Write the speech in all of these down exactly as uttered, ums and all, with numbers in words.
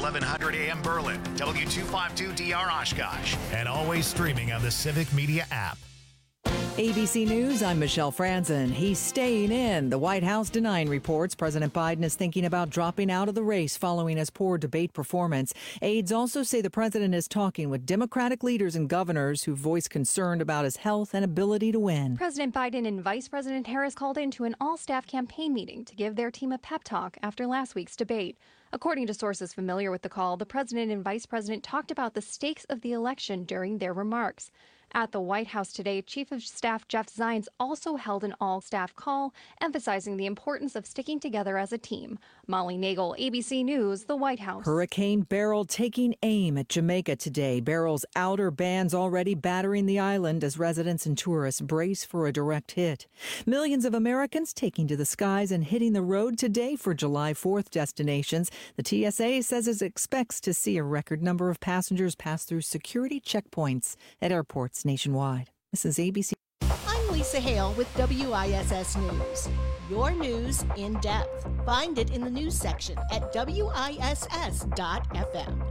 eleven hundred A M Berlin, W two fifty-two D R Oshkosh, and always streaming on the Civic Media app. A B C News, I'm Michelle Franzen. He's staying in. The White House denying reports President Biden is thinking about dropping out of the race following his poor debate performance. Aides also say the president is talking with Democratic leaders and governors who voiced concern about his health and ability to win. President Biden and Vice President Harris called into an all-staff campaign meeting to give their team a pep talk after last week's debate. According to sources familiar with the call, the president and vice president talked about the stakes of the election during their remarks. At the White House today, Chief of Staff Jeff Zients also held an all-staff call, emphasizing the importance of sticking together as a team. Molly Nagel, A B C News, the White House. Hurricane Beryl taking aim at Jamaica today. Beryl's outer bands already battering the island as residents and tourists brace for a direct hit. Millions of Americans taking to the skies and hitting the road today for July fourth destinations. The T S A says it expects to see a record number of passengers pass through security checkpoints at airports nationwide. This is A B C. I'm Lisa Hale with W I S S News. Your news in depth. Find it in the news section at W I S S dot F M.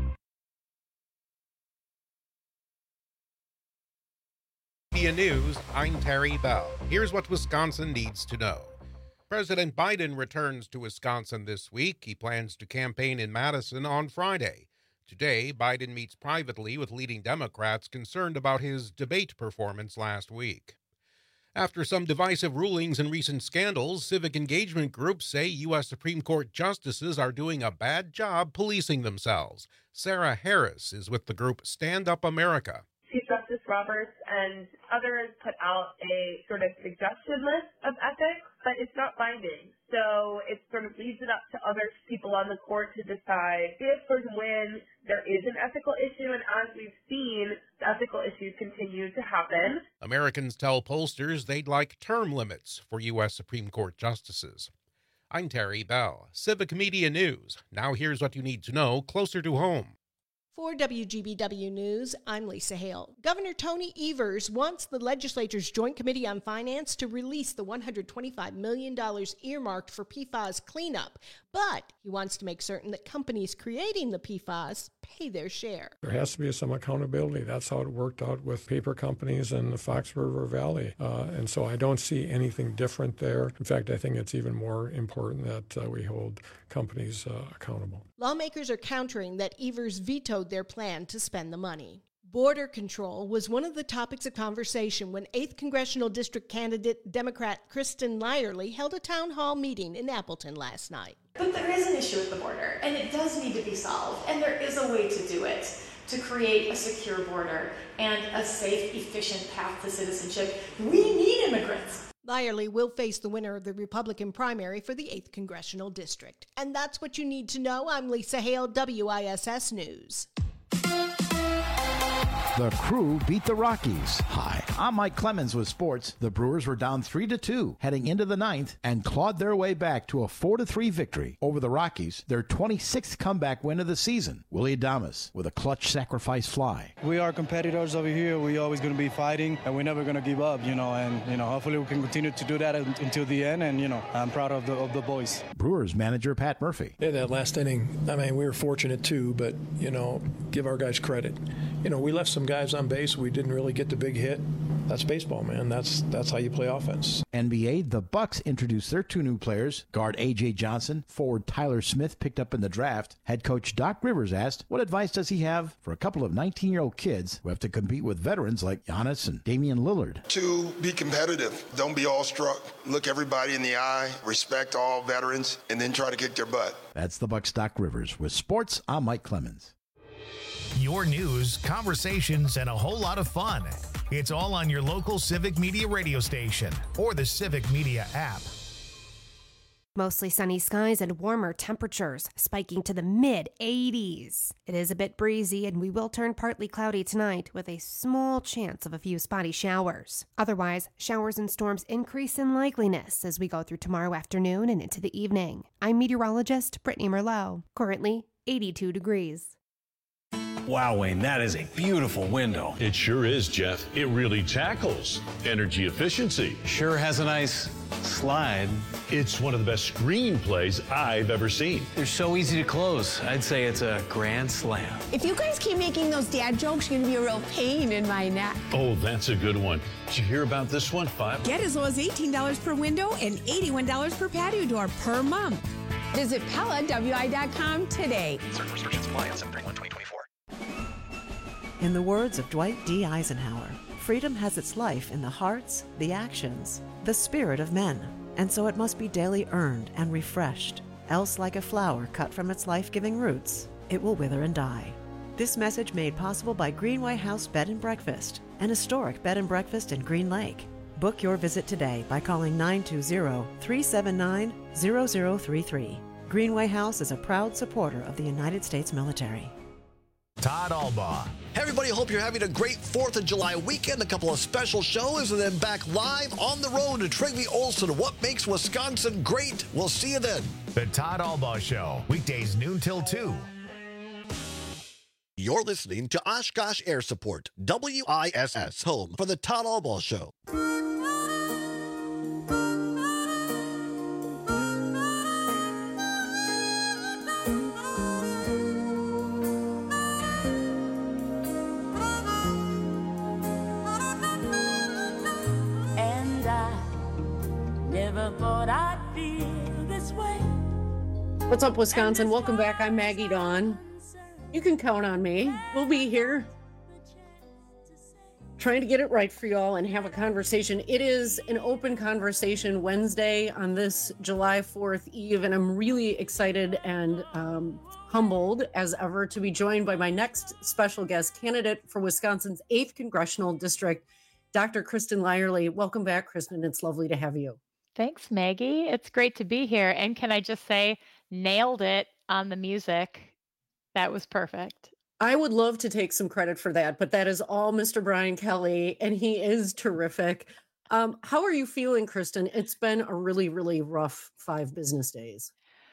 Media News, I'm Terry Bell. Here's what Wisconsin needs to know. President Biden returns to Wisconsin this week. He plans to campaign in Madison on Friday. Today, Biden meets privately with leading Democrats concerned about his debate performance last week. After some divisive rulings and recent scandals, civic engagement groups say U S Supreme Court justices are doing a bad job policing themselves. Sarah Harris is with the group Stand Up America. Chief Justice Roberts and others put out a sort of suggestion list of ethics, but it's not binding. So it sort of leaves it up to other people on the court to decide if or when there is an ethical issue. And as we've seen, the ethical issues continue to happen. Americans tell pollsters they'd like term limits for U S Supreme Court justices. I'm Terry Bell, Civic Media News. Now here's what you need to know closer to home. For W G B W News, I'm Lisa Hale. Governor Tony Evers wants the legislature's Joint Committee on Finance to release the one hundred twenty-five million dollars earmarked for P FAS cleanup, but he wants to make certain that companies creating the P FAS pay their share. There has to be some accountability. That's how it worked out with paper companies in the Fox River Valley. Uh, and so I don't see anything different there. In fact, I think it's even more important that uh, we hold companies uh, accountable. Lawmakers are countering that Evers vetoed their plan to spend the money. Border control was one of the topics of conversation when eighth Congressional District candidate Democrat Kristen Lyerly held a town hall meeting in Appleton last night. But there is an issue at the border, and it does need to be solved, and there is a way to do it, to create a secure border and a safe, efficient path to citizenship. We need immigrants. Lyerly will face the winner of the Republican primary for the eighth Congressional District. And that's what you need to know. I'm Lisa Hale, W I S S News. The Crew beat the Rockies. Hi, I'm Mike Clemens with sports. The Brewers were down three to two heading into the ninth and clawed their way back to a four to three victory over the Rockies, their twenty-sixth comeback win of the season. Willie Adames with a clutch sacrifice fly. We are competitors over here. We're always going to be fighting, and we're never going to give up, you know, and, you know, hopefully we can continue to do that until the end, and, you know, I'm proud of the of the boys. Brewers manager Pat Murphy. Yeah, that last inning, I mean, we were fortunate too, but, you know, give our guys credit. You know, we left some guys on base. We didn't really get the big hit. That's baseball, man. That's that's how you play offense. N B A, the Bucks introduced their two new players. Guard A J Johnson, forward Tyler Smith picked up in the draft. Head coach Doc Rivers asked, what advice does he have for a couple of nineteen-year-old kids who have to compete with veterans like Giannis and Damian Lillard? To be competitive. Don't be awestruck. Look everybody in the eye. Respect all veterans, and then try to kick their butt. That's the Bucks' Doc Rivers. With sports, I'm Mike Clemens. Your news, conversations, and a whole lot of fun. It's all on your local Civic Media radio station or the Civic Media app. Mostly sunny skies and warmer temperatures, spiking to the mid eighties. It is a bit breezy, and we will turn partly cloudy tonight with a small chance of a few spotty showers. Otherwise, showers and storms increase in likeliness as we go through tomorrow afternoon and into the evening. I'm meteorologist Brittany Merlot. Currently eighty-two degrees. Wow, Wayne, that is a beautiful window. It sure is, Jeff. It really tackles energy efficiency. Sure has a nice slide. It's one of the best screenplays I've ever seen. They're so easy to close. I'd say it's a grand slam. If you guys keep making those dad jokes, you're gonna be a real pain in my neck. Oh, that's a good one. Did you hear about this one, Five? Get as low as eighteen dollars per window and eighty-one dollars per patio door per month. Visit Pella W I dot com today. Certain restrictions apply on seven thirty-one twenty twenty-four. In the words of Dwight D. Eisenhower, freedom has its life in the hearts, the actions, the spirit of men, and so it must be daily earned and refreshed. Else, like a flower cut from its life-giving roots, it will wither and die. This message made possible by Greenway House Bed and Breakfast, an historic bed and breakfast in Green Lake. Book your visit today by calling nine two zero, three seven nine, zero zero three three. Greenway House is a proud supporter of the United States military. Todd Albaugh. Hey everybody, hope you're having a great fourth of July weekend. A couple of special shows and then back live on the road to Trygve Olsen. What makes Wisconsin great? We'll see you then. The Todd Albaugh Show, weekdays noon till two. You're listening to Oshkosh Air Support, W I S S, home for the Todd Albaugh Show. What's up, Wisconsin? Welcome back. I'm Maggie Dawn. You can count on me. We'll be here trying to get it right for y'all and have a conversation. It is an open conversation Wednesday on this July fourth Eve, and I'm really excited and um, humbled as ever to be joined by my next special guest, candidate for Wisconsin's eighth Congressional District, Doctor Kristen Lyerly. Welcome back, Kristen. It's lovely to have you. Thanks, Maggie. It's great to be here. And can I just say, nailed it on the music. That was perfect. I would love to take some credit for that, but that is all Mister Brian Kelly, and he is terrific. Um, how are you feeling, Kristen? It's been a really, really rough five business days.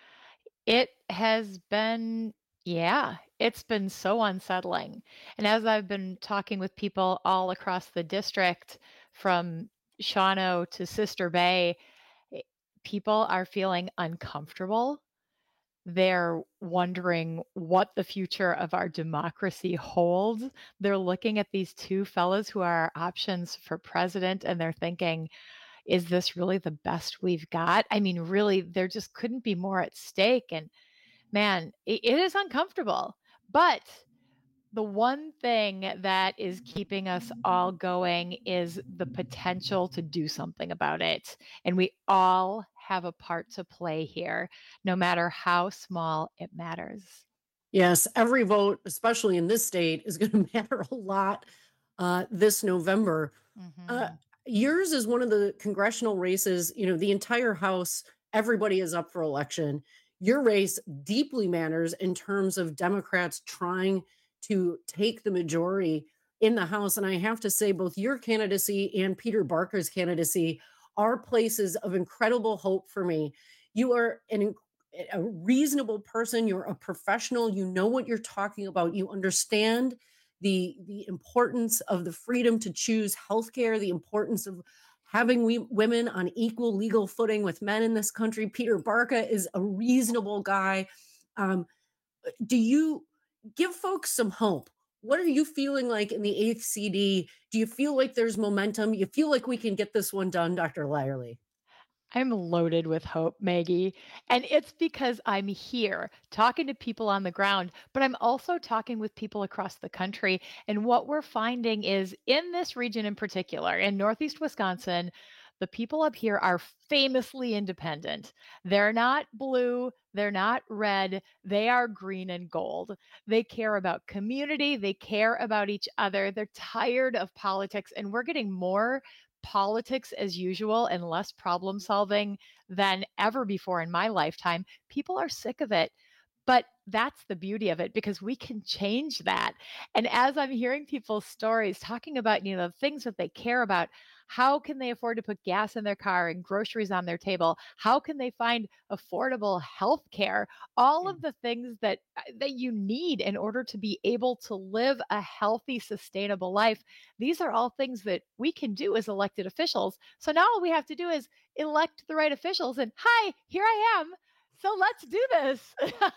It has been, yeah, it's been so unsettling. And as I've been talking with people all across the district, from Shawano to Sister Bay, people are feeling uncomfortable. They're wondering what the future of our democracy holds. They're looking at these two fellows who are our options for president, and they're thinking, is this really the best we've got? I mean, really, there just couldn't be more at stake. And man, it, it is uncomfortable. But the one thing that is keeping us all going is the potential to do something about it. And we all have a part to play here, no matter how small it matters. Yes, every vote, especially in this state, is going to matter a lot uh, this November. Mm-hmm. Uh, yours is one of the congressional races, you know, the entire House, everybody is up for election. Your race deeply matters in terms of Democrats trying to take the majority in the House. And I have to say, both your candidacy and Peter Barker's candidacy are places of incredible hope for me. You are an, a reasonable person. You're a professional. You know what you're talking about. You understand the, the importance of the freedom to choose healthcare, the importance of having we, women on equal legal footing with men in this country. Peter Barker is a reasonable guy. Um, do you give folks some hope? What are you feeling like in the eighth C D? Do you feel like there's momentum? You feel like we can get this one done, Doctor Lyerly? I'm loaded with hope, Maggie. And it's because I'm here talking to people on the ground, but I'm also talking with people across the country. And what we're finding is, in this region in particular, in Northeast Wisconsin, the people up here are famously independent. They're not blue. They're not red. They are green and gold. They care about community. They care about each other. They're tired of politics, and we're getting more politics as usual and less problem solving than ever before in my lifetime. People are sick of it. But that's the beauty of it, because we can change that. And as I'm hearing people's stories talking about, you know, the things that they care about, How can they afford to put gas in their car and groceries on their table? How can they find affordable health care? All of the things that that you need in order to be able to live a healthy, sustainable life. These are all things that we can do as elected officials. So now all we have to do is elect the right officials. And hi, here I am. So let's do this.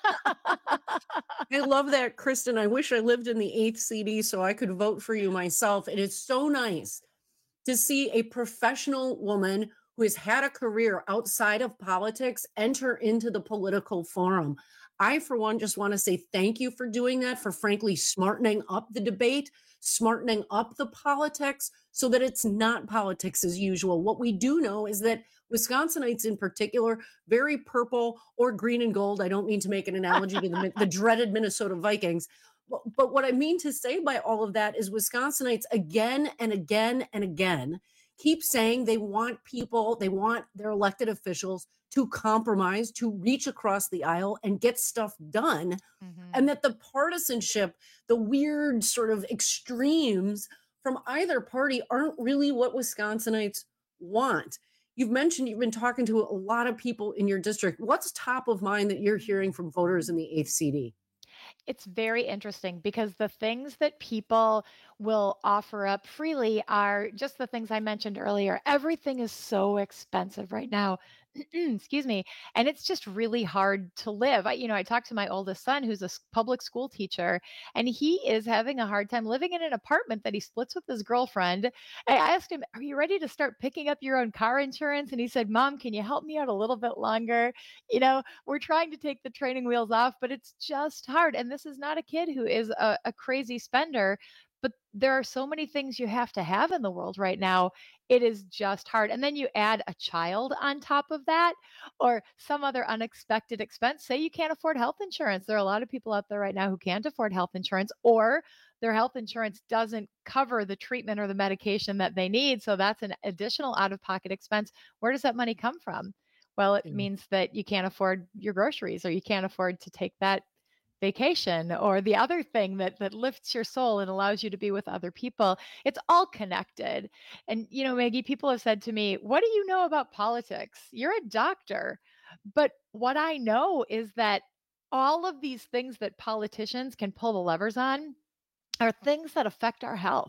I love that, Kristen. I wish I lived in the eighth C D so I could vote for you myself. It is so nice to see a professional woman who has had a career outside of politics enter into the political forum. I, for one, just want to say thank you for doing that, for frankly smartening up the debate, smartening up the politics so that it's not politics as usual. What we do know is that Wisconsinites in particular, very purple or green and gold. I don't mean to make an analogy to the, the dreaded Minnesota Vikings. But, but what I mean to say by all of that is Wisconsinites again and again and again keep saying they want people, they want their elected officials to compromise, to reach across the aisle and get stuff done. Mm-hmm. And that the partisanship, the weird sort of extremes from either party aren't really what Wisconsinites want. You've mentioned you've been talking to a lot of people in your district. What's top of mind that you're hearing from voters in the eighth C D? It's very interesting because the things that people will offer up freely are just the things I mentioned earlier. Everything is so expensive right now. Excuse me. And it's just really hard to live. I, you know, I talked to my oldest son, who's a s- public school teacher, and he is having a hard time living in an apartment that he splits with his girlfriend. I asked him, "Are you ready to start picking up your own car insurance?" And he said, "Mom, can you help me out a little bit longer?" You know, we're trying to take the training wheels off, but it's just hard. And this is not a kid who is a, a crazy spender, but there are so many things you have to have in the world right now. It is just hard. And then you add a child on top of that or some other unexpected expense. Say you can't afford health insurance. There are a lot of people out there right now who can't afford health insurance, or their health insurance doesn't cover the treatment or the medication that they need. So that's an additional out-of-pocket expense. Where does that money come from? Well, it means that you can't afford your groceries, or you can't afford to take that vacation, or the other thing that that lifts your soul and allows you to be with other people. It's all connected. And you know, Maggie, people have said to me, "What do you know about politics? You're a doctor." But what I know is that all of these things that politicians can pull the levers on are things that affect our health.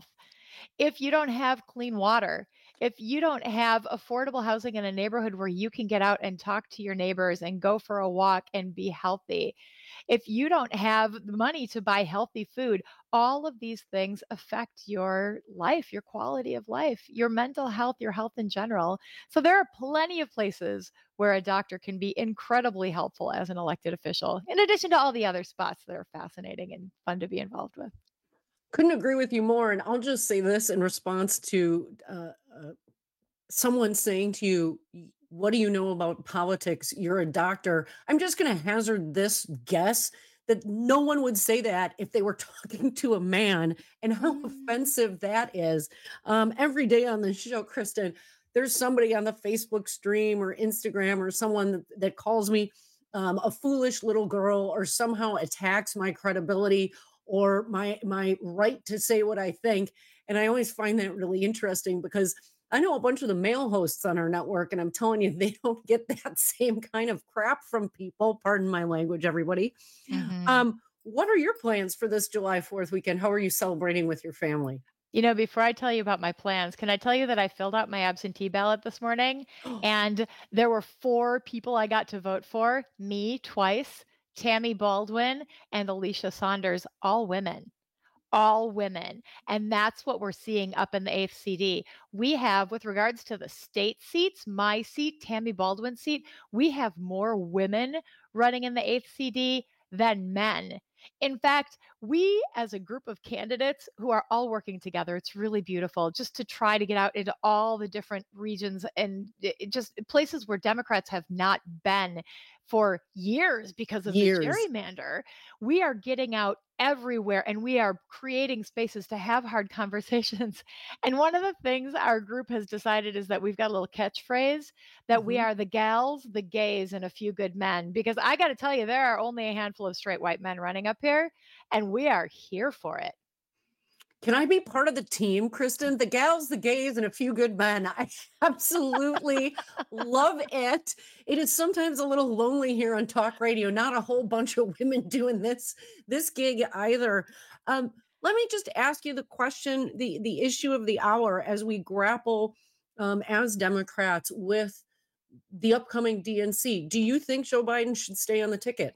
If you don't have clean water, if you don't have affordable housing in a neighborhood where you can get out and talk to your neighbors and go for a walk and be healthy, if you don't have the money to buy healthy food, all of these things affect your life, your quality of life, your mental health, your health in general. So there are plenty of places where a doctor can be incredibly helpful as an elected official, in addition to all the other spots that are fascinating and fun to be involved with. Couldn't agree with you more. And I'll just say this in response to uh, uh, someone saying to you, "What do you know about politics? You're a doctor." I'm just going to hazard this guess that no one would say that if they were talking to a man, and how mm. offensive that is. Um, every day on the show, Kristen, there's somebody on the Facebook stream or Instagram or someone that, that calls me um, a foolish little girl, or somehow attacks my credibility or my my right to say what I think. And I always find that really interesting, because I know a bunch of the male hosts on our network, and I'm telling you, they don't get that same kind of crap from people. Pardon my language, everybody. Mm-hmm. Um, what are your plans for this July fourth weekend? How are you celebrating with your family? You know, before I tell you about my plans, can I tell you that I filled out my absentee ballot this morning, and there were four people I got to vote for, me twice, Tammy Baldwin, and Alicia Saunders, all women. All women. And that's what we're seeing up in the eighth C D. We have, with regards to the state seats, my seat, Tammy Baldwin's seat, we have more women running in the eighth C D than men. In fact, we as a group of candidates who are all working together, it's really beautiful just to try to get out into all the different regions and it just places where Democrats have not been for years because of years. the gerrymander. We are getting out everywhere, and we are creating spaces to have hard conversations. And one of the things our group has decided is that we've got a little catchphrase that mm-hmm. we are the gals, the gays, and a few good men. Because I got to tell you, there are only a handful of straight white men running up here, and we are here for it. Can I be part of the team, Kristen? The gals, the gays, and a few good men. I absolutely love it. It is sometimes a little lonely here on talk radio. Not a whole bunch of women doing this this gig either. Um, let me just ask you the question, the the issue of the hour as we grapple um, as Democrats with the upcoming D N C. Do you think Joe Biden should stay on the ticket?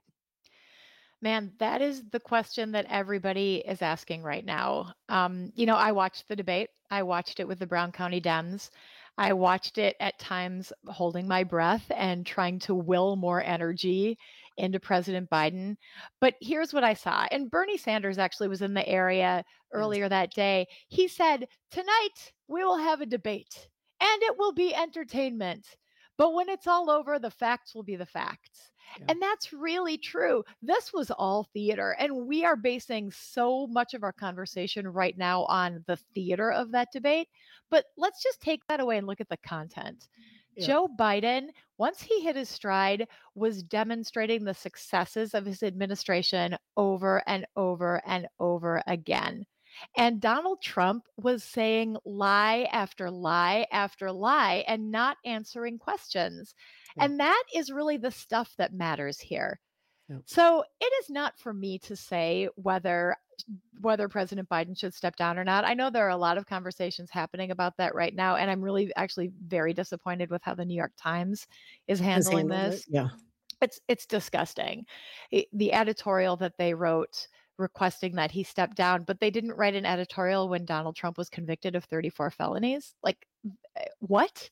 Man, that is the question that everybody is asking right now. Um, you know, I watched the debate. I watched it with the Brown County Dems. I watched it at times holding my breath and trying to will more energy into President Biden. But here's what I saw. And Bernie Sanders actually was in the area earlier that day. He said, tonight we will have a debate and it will be entertainment. But when it's all over, the facts will be the facts. Yeah. And that's really true. This was all theater. And we are basing so much of our conversation right now on the theater of that debate. But let's just take that away and look at the content. Yeah. Joe Biden, once he hit his stride, was demonstrating the successes of his administration over and over and over again. And Donald Trump was saying lie after lie after lie and not answering questions. Yeah. And that is really the stuff that matters here. Yeah. So it is not for me to say whether whether President Biden should step down or not. I know there are a lot of conversations happening about that right now. And I'm really actually very disappointed with how the New York Times is handling this. It. Yeah. It's it's disgusting. It, the editorial that they wrote requesting that he step down, but they didn't write an editorial when Donald Trump was convicted of thirty-four felonies. Like, what?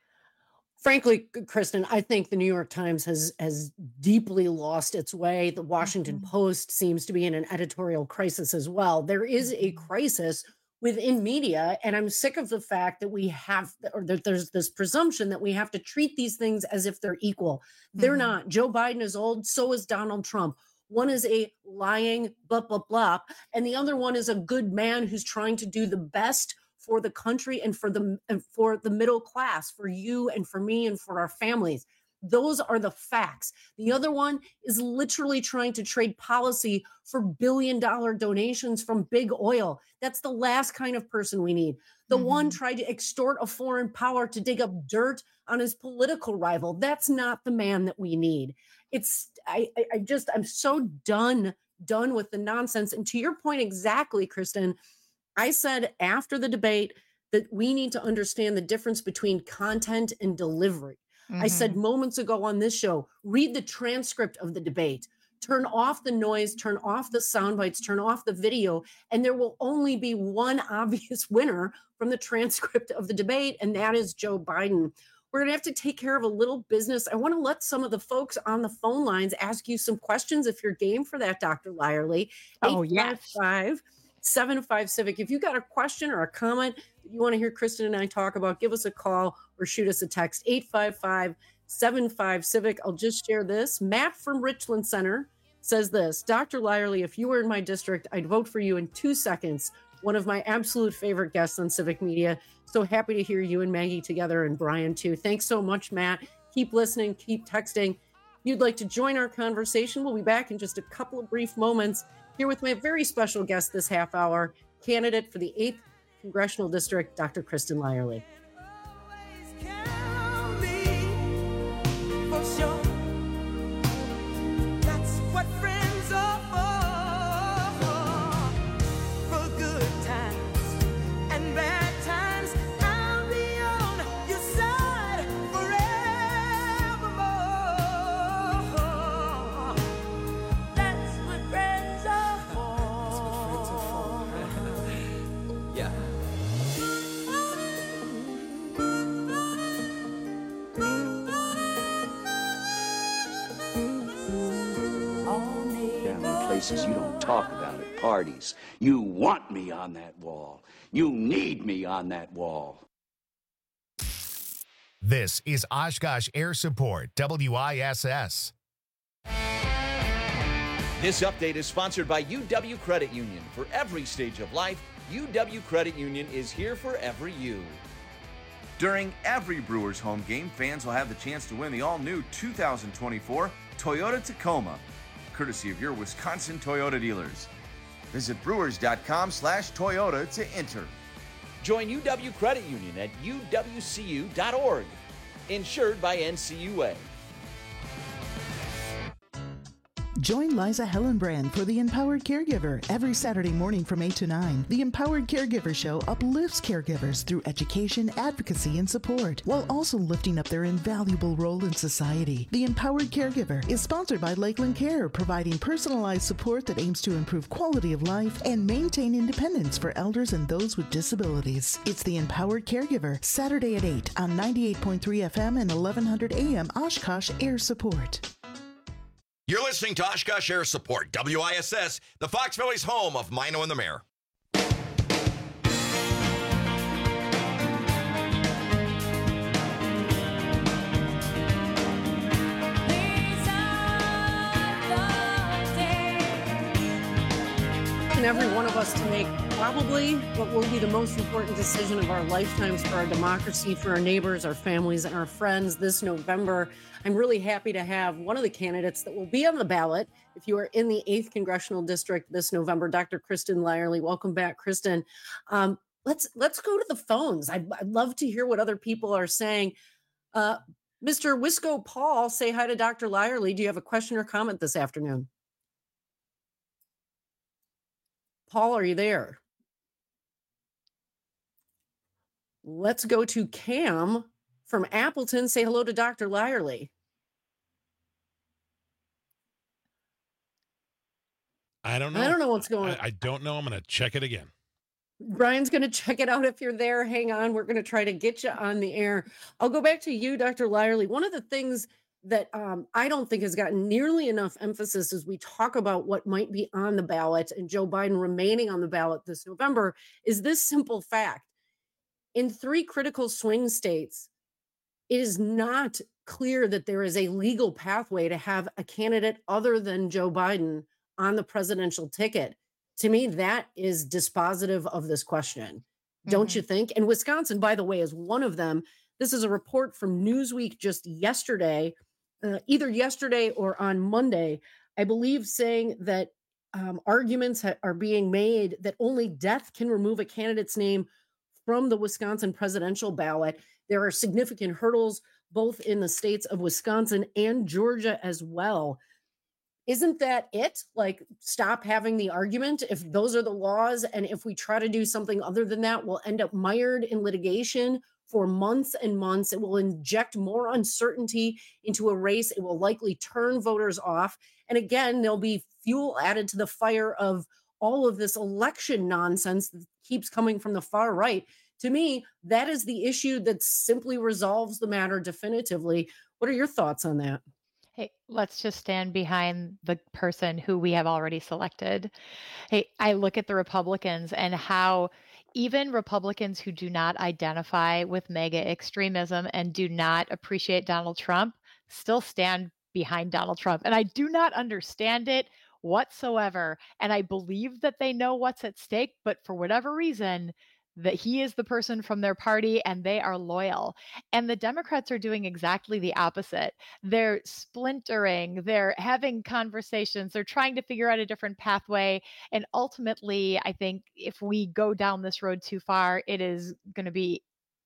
Frankly, Kristen, I think the New York Times has has deeply lost its way. The Washington mm-hmm. Post seems to be in an editorial crisis as well. There is a crisis within media, and I'm sick of the fact that we have, or that there's this presumption that we have to treat these things as if they're equal. They're mm-hmm. not. Joe Biden is old, so is Donald Trump. One is a lying blah, blah, blah, and the other one is a good man who's trying to do the best for the country and for the and for the middle class, for you and for me and for our families. Those are the facts. The other one is literally trying to trade policy for billion dollar donations from big oil. That's the last kind of person we need. The mm-hmm. one tried to extort a foreign power to dig up dirt on his political rival. That's not the man that we need. It's, I, I just, I'm so done, done with the nonsense. And to your point exactly, Kristen, I said after the debate that we need to understand the difference between content and delivery. Mm-hmm. I said moments ago on this show, read the transcript of the debate, turn off the noise, turn off the sound bites, turn off the video, and there will only be one obvious winner from the transcript of the debate, and that is Joe Biden. We're going to have to take care of a little business. I want to let some of the folks on the phone lines ask you some questions if you're game for that, Doctor Lyerly. Oh, yes. seven five Civic. If you got a question or a comment that you want to hear Kristen and I talk about, give us a call or shoot us a text, eight five five, seven five, Civic. I'll just share this. Matt from Richland Center says this, Doctor Lyerly, if you were in my district, I'd vote for you in two seconds. One of my absolute favorite guests on Civic Media. So happy to hear you and Maggie together, and Brian too. Thanks so much, Matt. Keep listening, keep texting. If you'd like to join our conversation, we'll be back in just a couple of brief moments here with my very special guest this half hour, candidate for the eighth Congressional District, Doctor Kristen Lyerly. You don't talk about at parties. You want me on that wall. You need me on that wall. This is Oshkosh Air Support, W I S S. This update is sponsored by U W Credit Union. For every stage of life, U W Credit Union is here for every you. During every Brewers home game, fans will have the chance to win the all-new two thousand twenty-four Toyota Tacoma, courtesy of your Wisconsin Toyota dealers. Visit brewers.com slash Toyota to enter. Join U W Credit Union at U W C U dot org. Insured by N C U A. Join Liza Hellenbrand for The Empowered Caregiver every Saturday morning from eight to nine. The Empowered Caregiver Show uplifts caregivers through education, advocacy, and support, while also lifting up their invaluable role in society. The Empowered Caregiver is sponsored by Lakeland Care, providing personalized support that aims to improve quality of life and maintain independence for elders and those with disabilities. It's The Empowered Caregiver, Saturday at eight on ninety-eight point three F M and eleven hundred A M Oshkosh Air Support. You're listening to Oshkosh Air Support, W I S S, the Fox Valley's home of Mino and the Mayor. And every one of us to make probably what will be the most important decision of our lifetimes for our democracy, for our neighbors, our families, and our friends this November. I'm really happy to have one of the candidates that will be on the ballot if you are in the eighth Congressional District this November, Doctor Kristen Lyerly. Welcome back, Kristen. Um, let's let's go to the phones. I'd, I'd love to hear what other people are saying. Uh, Mister Wisco Paul, say hi to Doctor Lyerly. Do you have a question or comment this afternoon? Paul, are you there? Let's go to Cam from Appleton. Say hello to Doctor Lyerly. I don't know. I don't know what's going on. I, I don't know. I'm going to check it again. Brian's going to check it out if you're there. Hang on. We're going to try to get you on the air. I'll go back to you, Doctor Lyerly. One of the things that um, I don't think has gotten nearly enough emphasis as we talk about what might be on the ballot and Joe Biden remaining on the ballot this November is this simple fact. In three critical swing states, it is not clear that there is a legal pathway to have a candidate other than Joe Biden on the presidential ticket. To me, that is dispositive of this question. Mm-hmm. Don't you think? And Wisconsin, by the way, is one of them. This is a report from Newsweek just yesterday, uh, either yesterday or on Monday, I believe, saying that um, arguments ha- are being made that only death can remove a candidate's name from the Wisconsin presidential ballot. There are significant hurdles both in the states of Wisconsin and Georgia as well. Isn't that it? Like, stop having the argument. If those are the laws, and if we try to do something other than that, we'll end up mired in litigation for months and months. It will inject more uncertainty into a race. It will likely turn voters off. And again, there'll be fuel added to the fire of all of this election nonsense that keeps coming from the far right. To me, that is the issue that simply resolves the matter definitively. What are your thoughts on that? Hey, let's just stand behind the person who we have already selected. Hey, I look at the Republicans and how even Republicans who do not identify with MAGA extremism and do not appreciate Donald Trump still stand behind Donald Trump. And I do not understand it whatsoever. And I believe that they know what's at stake, but for whatever reason, that he is the person from their party and they are loyal. And the Democrats are doing exactly the opposite. They're splintering, they're having conversations, they're trying to figure out a different pathway. And ultimately, I think if we go down this road too far, it is going to be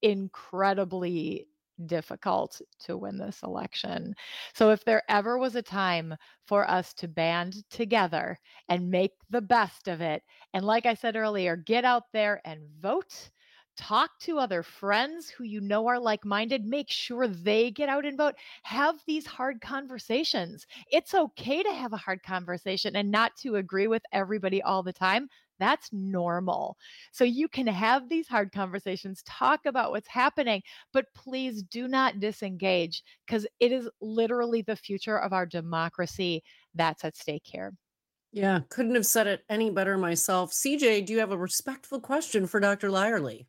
incredibly difficult to win this election. So if there ever was a time for us to band together and make the best of it, and like I said earlier, get out there and vote, talk to other friends who you know are like-minded, make sure they get out and vote, have these hard conversations. It's okay to have a hard conversation and not to agree with everybody all the time. That's normal. So you can have these hard conversations, talk about what's happening, but please do not disengage because it is literally the future of our democracy that's at stake here. Yeah, couldn't have said it any better myself. C J, do you have a respectful question for Doctor Lyerly?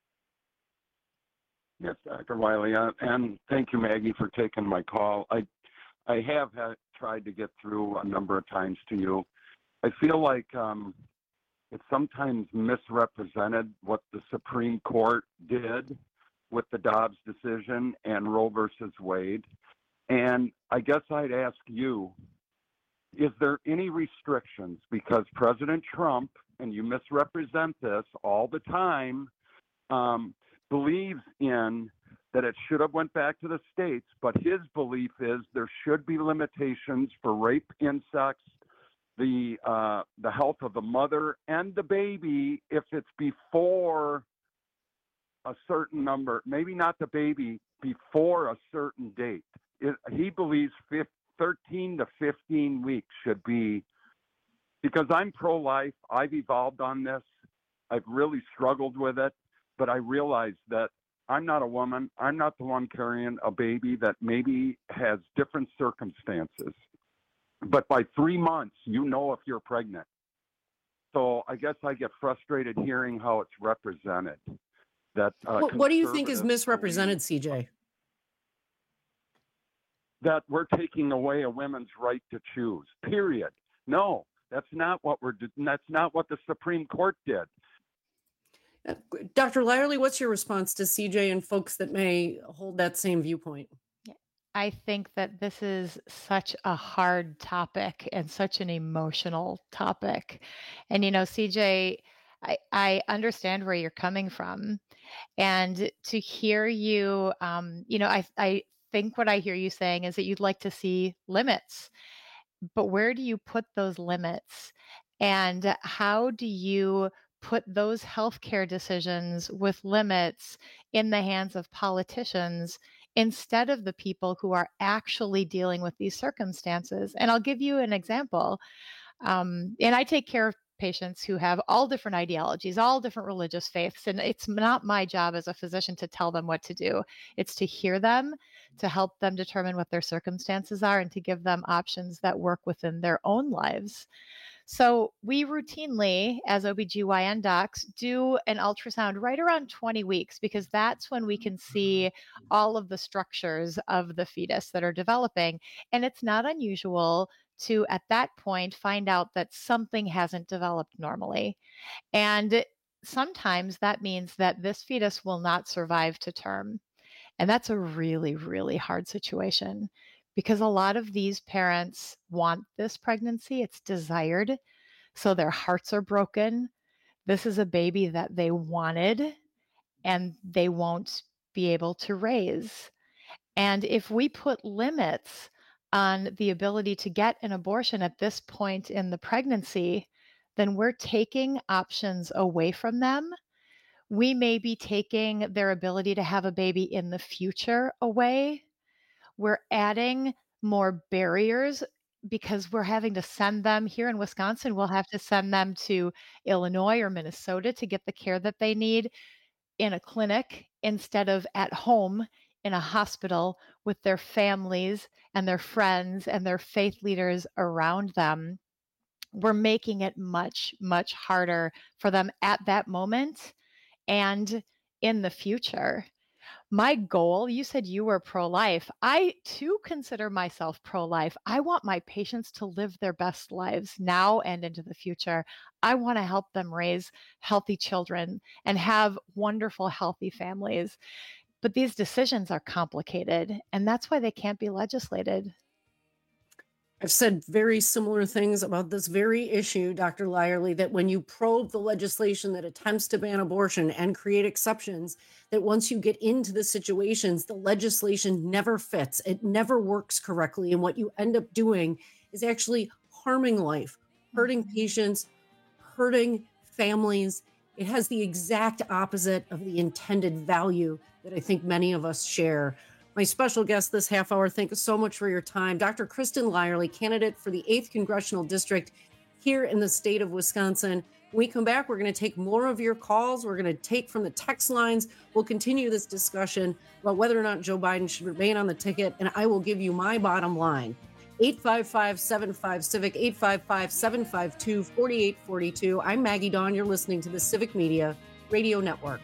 Yes, Doctor Wiley, uh, and thank you, Maggie, for taking my call. I, I have had, tried to get through a number of times to you. I feel like um, it's sometimes misrepresented what the Supreme Court did with the Dobbs decision and Roe versus Wade. And I guess I'd ask you, is there any restrictions? Because President Trump, and you misrepresent this all the time, um, believes in that it should have went back to the states, but his belief is there should be limitations for rape, incest, the uh, the health of the mother and the baby if it's before a certain number, maybe not the baby, before a certain date. It, he believes thirteen to fifteen weeks should be, because I'm pro-life, I've evolved on this, I've really struggled with it, but I realize that I'm not a woman. I'm not the one carrying a baby that maybe has different circumstances. But by three months, you know if you're pregnant. So I guess I get frustrated hearing how it's represented. That uh, what, what do you think is misrepresented, C J? That we're taking away a woman's right to choose. Period. No, that's not what we're. That's not what the Supreme Court did. Doctor Lyerly, what's your response to C J and folks that may hold that same viewpoint? I think that this is such a hard topic and such an emotional topic. And, you know, C J, I, I understand where you're coming from. And to hear you, um, you know, I, I think what I hear you saying is that you'd like to see limits. But where do you put those limits? And how do you put those healthcare decisions with limits in the hands of politicians instead of the people who are actually dealing with these circumstances? And I'll give you an example. Um, and I take care of patients who have all different ideologies, all different religious faiths. And it's not my job as a physician to tell them what to do. It's to hear them, to help them determine what their circumstances are, and to give them options that work within their own lives. So we routinely, as O B G Y N docs, do an ultrasound right around twenty weeks, because that's when we can see all of the structures of the fetus that are developing. And it's not unusual to, at that point, find out that something hasn't developed normally. And sometimes that means that this fetus will not survive to term. And that's a really, really hard situation, because a lot of these parents want this pregnancy. It's desired. So their hearts are broken. This is a baby that they wanted and they won't be able to raise. And if we put limits on the ability to get an abortion at this point in the pregnancy, then we're taking options away from them. We may be taking their ability to have a baby in the future away. We're adding more barriers because we're having to send them here in Wisconsin. We'll have to send them to Illinois or Minnesota to get the care that they need in a clinic instead of at home in a hospital with their families and their friends and their faith leaders around them. We're making it much, much harder for them at that moment and in the future. My goal, you said you were pro-life. I too consider myself pro-life. I want my patients to live their best lives now and into the future. I want to help them raise healthy children and have wonderful, healthy families. But these decisions are complicated, and that's why they can't be legislated. I've said very similar things about this very issue, Doctor Lyerly, that when you probe the legislation that attempts to ban abortion and create exceptions, that once you get into the situations, the legislation never fits. It never works correctly. And what you end up doing is actually harming life, hurting patients, hurting families. It has the exact opposite of the intended value that I think many of us share. My special guest this half hour, thank you so much for your time. Doctor Kristen Lyerly, candidate for the eighth Congressional District here in the state of Wisconsin. When we come back, we're going to take more of your calls. We're going to take from the text lines. We'll continue this discussion about whether or not Joe Biden should remain on the ticket, and I will give you my bottom line. eight five five, seven five, CIVIC, eight five five, seven five two, four eight four two. I'm Maggie Dawn. You're listening to the Civic Media Radio Network.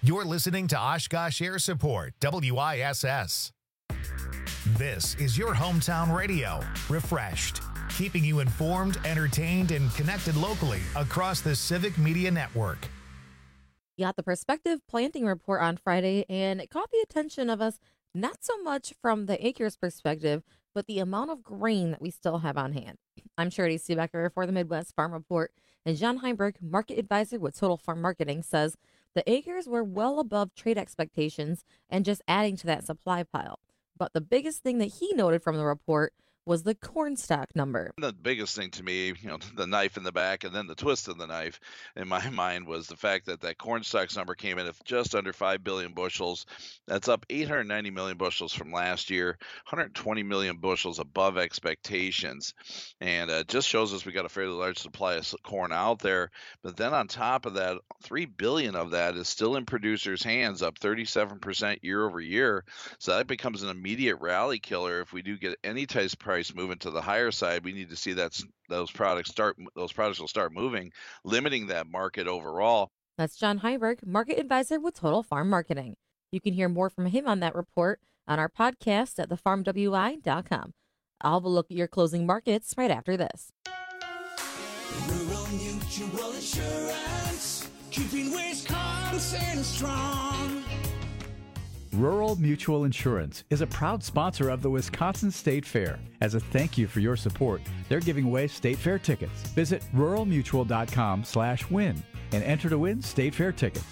You're listening to Oshkosh Air Support, W I S S. This is your hometown radio, refreshed, keeping you informed, entertained, and connected locally across the Civic Media Network. You got the Perspective Planting Report on Friday, and it caught the attention of us not so much from the acres perspective, but the amount of grain that we still have on hand. I'm Charity Seebecker for the Midwest Farm Report, and John Heinberg, market advisor with Total Farm Marketing, says the acres were well above trade expectations and just adding to that supply pile. But the biggest thing that he noted from the report was the corn stock number. The biggest thing to me, you know, the knife in the back and then the twist of the knife in my mind was the fact that that corn stocks number came in at just under five billion bushels. That's up eight hundred ninety million bushels from last year, one hundred twenty million bushels above expectations. And uh, it just shows us we got a fairly large supply of corn out there. But then on top of that, three billion of that is still in producers' hands, up thirty-seven percent year over year. So that becomes an immediate rally killer. If we do get any type of price moving to the higher side, we need to see that those products start those products will start moving, limiting that market overall. That's John Heinberg, market advisor with Total Farm Marketing. You can hear more from him on that report on our podcast at the farm w i dot com. I'll have a look at your closing markets right after this. Rural Mutual Insurance, keeping Wisconsin strong. Rural Mutual Insurance is a proud sponsor of the Wisconsin State Fair. As a thank you for your support, they're giving away State Fair tickets. Visit rural mutual dot com slash win and enter to win State Fair tickets.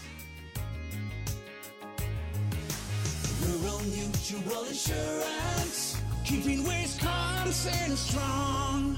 Rural Mutual Insurance, keeping Wisconsin strong.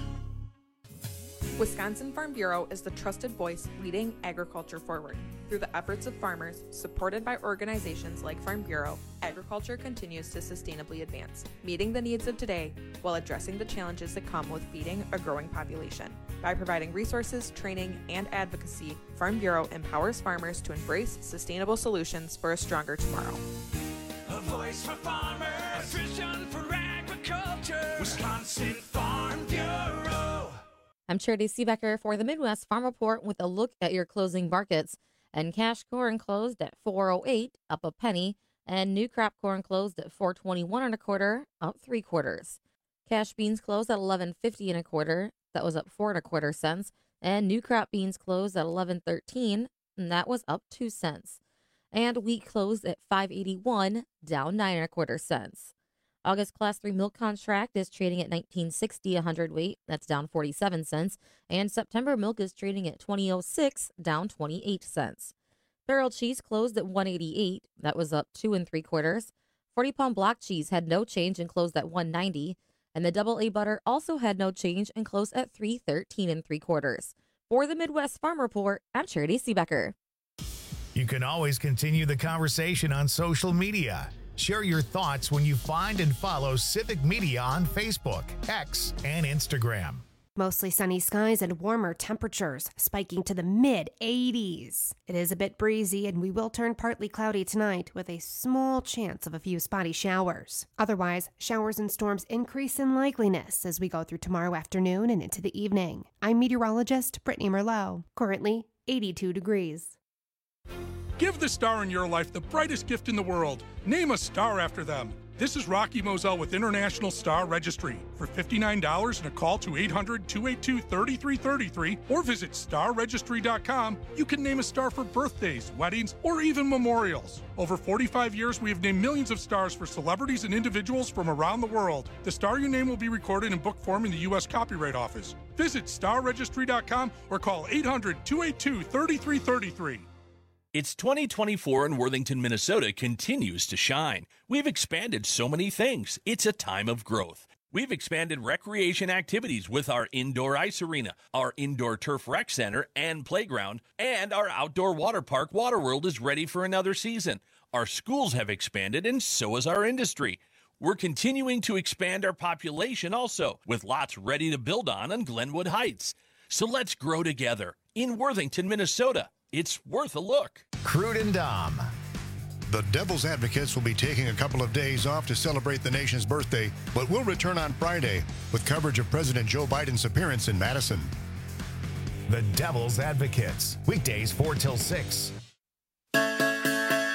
Wisconsin Farm Bureau is the trusted voice leading agriculture forward. Through the efforts of farmers, supported by organizations like Farm Bureau, agriculture continues to sustainably advance, meeting the needs of today while addressing the challenges that come with feeding a growing population. By providing resources, training, and advocacy, Farm Bureau empowers farmers to embrace sustainable solutions for a stronger tomorrow. A voice for farmers, a vision for agriculture, Wisconsin Farm Bureau. I'm Charity Seebecker for the Midwest Farm Report with a look at your closing markets. And cash corn closed at four oh eight, up a penny, and new crop corn closed at four twenty-one and a quarter, up three quarters. Cash beans closed at eleven fifty and a quarter, that was up four and a quarter cents, and new crop beans closed at eleven thirteen, and that was up two cents. And wheat closed at five eighty-one, down nine and a quarter cents. August Class three milk contract is trading at nineteen sixty a hundredweight, that's down forty-seven cents, and September milk is trading at twenty oh six, down twenty-eight cents. Barrel cheese closed at one eighty-eight, that was up two and three quarters. forty pound block cheese had no change and closed at one ninety, and the double A butter also had no change and closed at three thirteen and three quarters. For the Midwest Farm Report, I'm Charity Seebecker. You can always continue the conversation on social media. Share your thoughts when you find and follow Civic Media on Facebook, X, and Instagram. Mostly sunny skies and warmer temperatures, spiking to the mid eighties. It is a bit breezy, and we will turn partly cloudy tonight with a small chance of a few spotty showers. Otherwise, showers and storms increase in likeliness as we go through tomorrow afternoon and into the evening. I'm meteorologist Brittany Merlot. Currently eighty-two degrees. Give the star in your life the brightest gift in the world. Name a star after them. This is Rocky Moselle with International Star Registry. For fifty-nine dollars and a call to eight hundred, two eight two, three three three three or visit star registry dot com, you can name a star for birthdays, weddings, or even memorials. Over forty-five years, we have named millions of stars for celebrities and individuals from around the world. The star you name will be recorded in book form in the U S Copyright Office. Visit star registry dot com or call eight hundred, two eight two, three three three three. It's twenty twenty-four and Worthington, Minnesota continues to shine. We've expanded so many things. It's a time of growth. We've expanded recreation activities with our indoor ice arena, our indoor turf rec center and playground, and our outdoor water park Waterworld is ready for another season. Our schools have expanded and so has our industry. We're continuing to expand our population also, with lots ready to build on on Glenwood Heights. So let's grow together in Worthington, Minnesota. It's worth a look. Crude and Dom. The Devil's Advocates will be taking a couple of days off to celebrate the nation's birthday, but will return on Friday with coverage of President Joe Biden's appearance in Madison. The Devil's Advocates, weekdays four till six.